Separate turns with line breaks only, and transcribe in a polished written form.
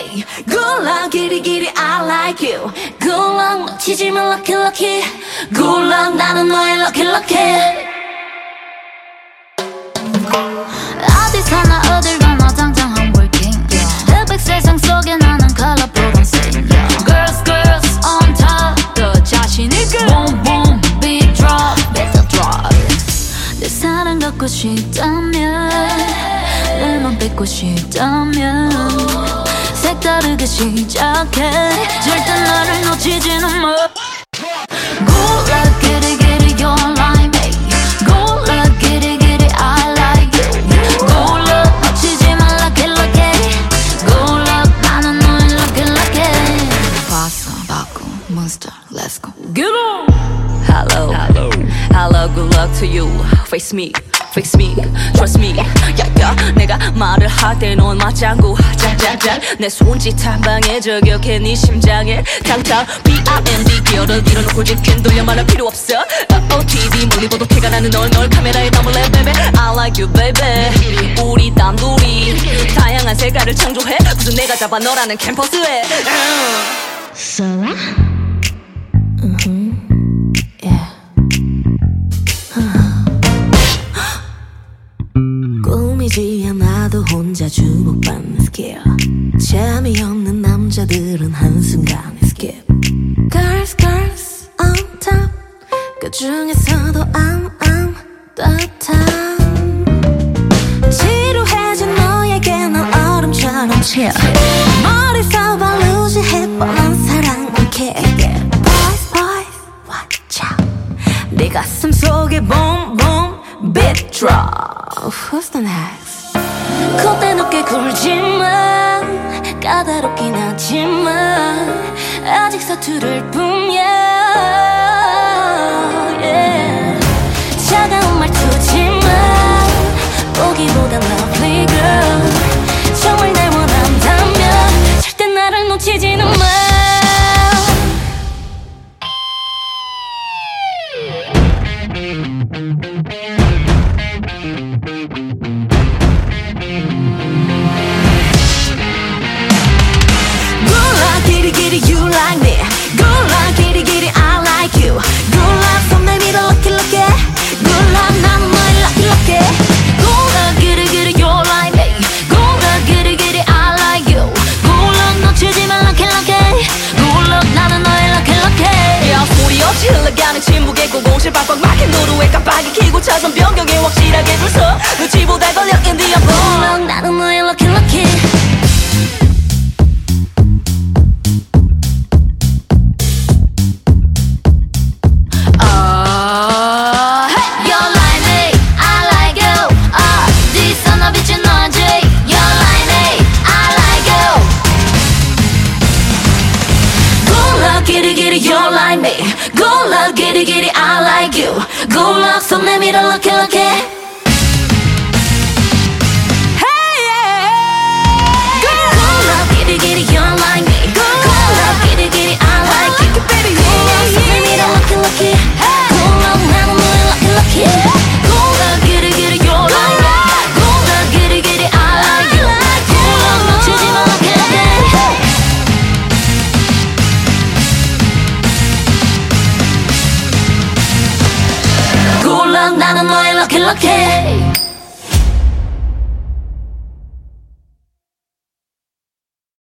me. Good luck, giddy giddy, I like you. Good luck, 놓치지 마, lucky lucky. Good luck, 나는 너의 lucky lucky.
어디서나 어딜 가나 당장 I'm working. 흑백 세상 속에 나는 colorful dancing. Girls girls on top, 더 자신 있게. Boom boom, beat drop, better drop. 내 사랑 갖고 싶다면, 내맘 뺏고 싶다면, 색다르게 시작해. 절대 나를 놓치지는 마. Good luck, giddy giddy, you're like me. Good luck, giddy giddy, I like you. Good luck, 놓치지 마, lucky lucky. Good luck, 나는 너의 lucky lucky. 봤어, 바꾸, monster, let's go.
Get on.
Hello, hello, hello, good luck to you. Face me, fix me, trust me. 야야, 내가 말을 할 때 넌 맞장구 짠짠짠. 내 손짓 한 방에 저격해 네 심장에 당장 B.I.M.D. 기어를 밀어놓고 직진 돌려 말할 필요 없어. OOTD 멀리 보도 티가 나는 널 카메라에 담을래 baby. I like you baby. 우리 단둘이 다양한 색깔을 창조해. 무슨 내가 잡아 너라는 캠퍼스에.
Sola? 꿈이지 않아도 혼자 주목받는 스킬. 재미없는 남자들은 한순간에 skip. Girls, girls on top. 그 중에서도 I'm 따뜻한. 지루해진 너에게 난 얼음처럼 chill. 머리서 발루지 해뻔한 사랑은 kick. Boys, boys, watch out. 내 가슴 속에 boom, boom, beat drop. Who's the next? 콧대 높게 굴지만 까다롭긴 하지만 아직 서투를 뿐이야. Yeah. 차가운 말투지만 보기보단 lovely girl. 정말 날 원한다면 절대 나를 놓치지는 마. You like me. Good luck, giddy giddy, I like you. Good luck, 손 내밀어 lucky lucky. Good luck, 나는 너의 lucky lucky. Good luck, giddy giddy, you're like me. Good luck, giddy giddy, I like you. Good luck, 놓치지 마, lucky lucky. Good luck, 나는 너의 lucky lucky.
야, 소리 없이 흘러가는 침묵에 고공실 빡빡 막힌 노루에 깜빡이 켜고 차선 변경에 확실하게 줄 서 눈치보다 걸려 in the
Good luck, 나는 너의 lucky lucky. Giddy giddy, you're like me. Good luck, giddy giddy, I like you. Good luck, 손 내밀어 lucky lucky. Hey yeah. Good luck, giddy giddy, you're like me. Good luck, giddy giddy, I like you. Good luck, 손 내밀어 lucky lucky. Good luck, 나는 너의 lucky lucky. Good luck, giddy giddy, you're like me. Good luck, giddy giddy, I like you. Good luck, 놓치지 마, lucky lucky. Good luck, 나는 너의 lucky lucky.